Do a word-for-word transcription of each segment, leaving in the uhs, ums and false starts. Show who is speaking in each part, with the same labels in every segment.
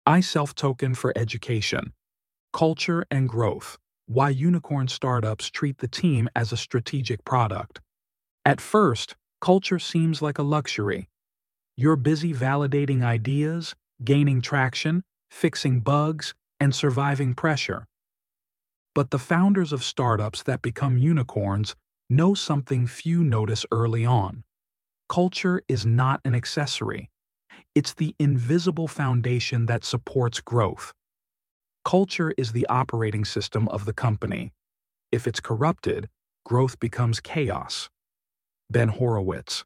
Speaker 1: iSelf token for education. Culture and growth. Why unicorn startups treat the team as a strategic product. At first, culture seems like a luxury. You're busy validating ideas, gaining traction, fixing bugs, and surviving pressure. But the founders of startups that become unicorns know something few notice early on. Culture is not an accessory. It's the invisible foundation that supports growth. Culture is the operating system of the company. If it's corrupted, growth becomes chaos. Ben Horowitz.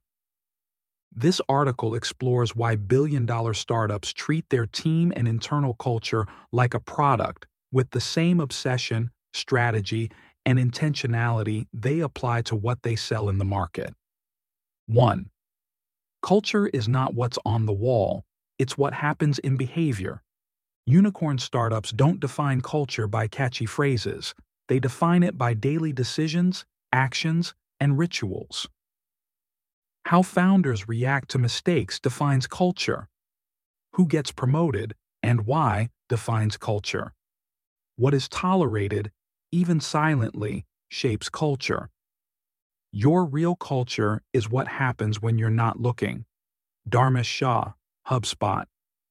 Speaker 1: This article explores why billion-dollar startups treat their team and internal culture like a product with the same obsession, strategy, and intentionality they apply to what they sell in the market. one. Culture is not what's on the wall, it's what happens in behavior. Unicorn startups don't define culture by catchy phrases, they define it by daily decisions, actions, and rituals. How founders react to mistakes defines culture. Who gets promoted and why defines culture. What is tolerated, even silently, shapes culture. Your real culture is what happens when you're not looking. Dharmesh Shah, HubSpot.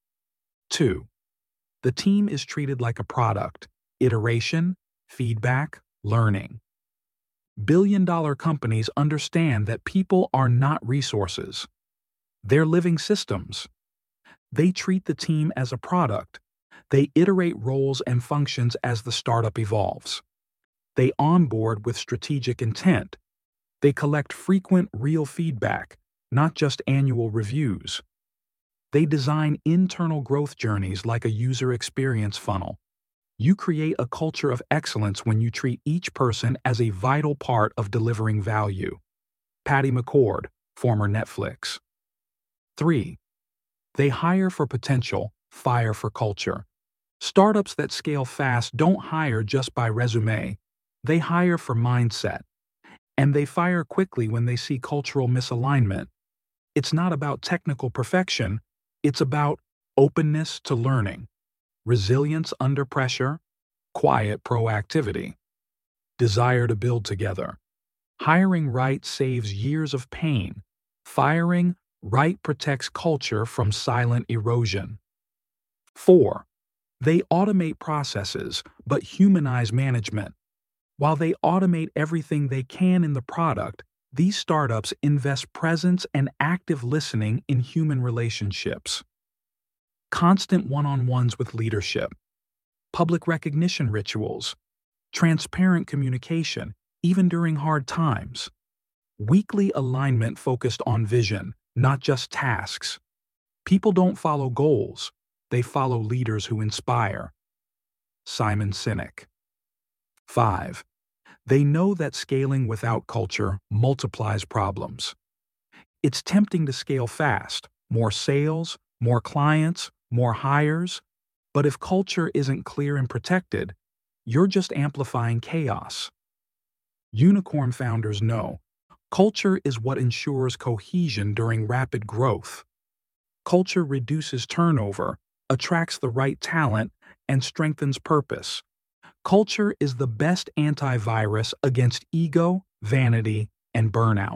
Speaker 1: two. The team is treated like a product, iteration, feedback, learning. Billion-dollar companies understand that people are not resources. They're living systems. They treat the team as a product. They iterate roles and functions as the startup evolves. They onboard with strategic intent. They collect frequent, real feedback, not just annual reviews. They design internal growth journeys like a user experience funnel. You create a culture of excellence when you treat each person as a vital part of delivering value. Patty McCord, former Netflix. three. They hire for potential, fire for culture. Startups that scale fast don't hire just by resume. They hire for mindset. And they fire quickly when they see cultural misalignment. It's not about technical perfection, it's about openness to learning, resilience under pressure, quiet proactivity, desire to build together. Hiring right saves years of pain. Firing right protects culture from silent erosion. four. They automate processes but humanize management. While they automate everything they can in the product, these startups invest presence and active listening in human relationships. Constant one-on-ones with leadership, public recognition rituals, transparent communication, even during hard times. Weekly alignment focused on vision, not just tasks. People don't follow goals, they follow leaders who inspire. Simon Sinek. five. They know that scaling without culture multiplies problems. It's tempting to scale fast, more sales, more clients, more hires, but if culture isn't clear and protected, you're just amplifying chaos. Unicorn founders know culture is what ensures cohesion during rapid growth. Culture reduces turnover, attracts the right talent, and strengthens purpose. Culture is the best antivirus against ego, vanity, and burnout.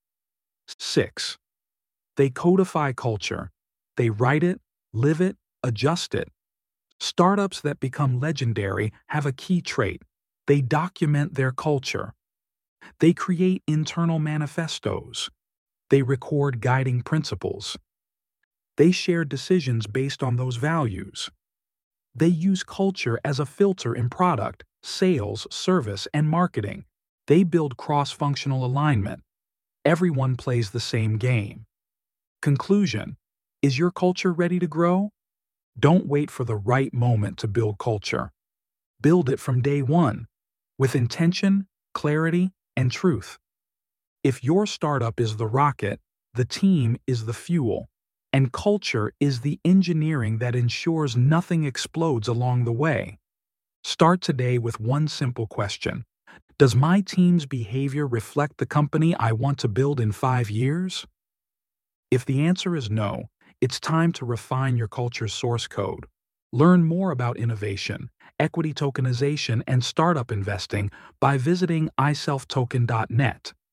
Speaker 1: six. They codify culture. They write it, live it, adjust it. Startups that become legendary have a key trait. They document their culture. They create internal manifestos. They record guiding principles. They share decisions based on those values. They use culture as a filter in product, sales, service, and marketing. They build cross-functional alignment. Everyone plays the same game. Conclusion: is your culture ready to grow? Don't wait for the right moment to build culture. Build it from day one, with intention, clarity, and truth. If your startup is the rocket, the team is the fuel. And culture is the engineering that ensures nothing explodes along the way. Start today with one simple question. Does my team's behavior reflect the company I want to build in five years? If the answer is no, it's time to refine your culture's source code. Learn more about innovation, equity tokenization, and startup investing by visiting i self token dot net.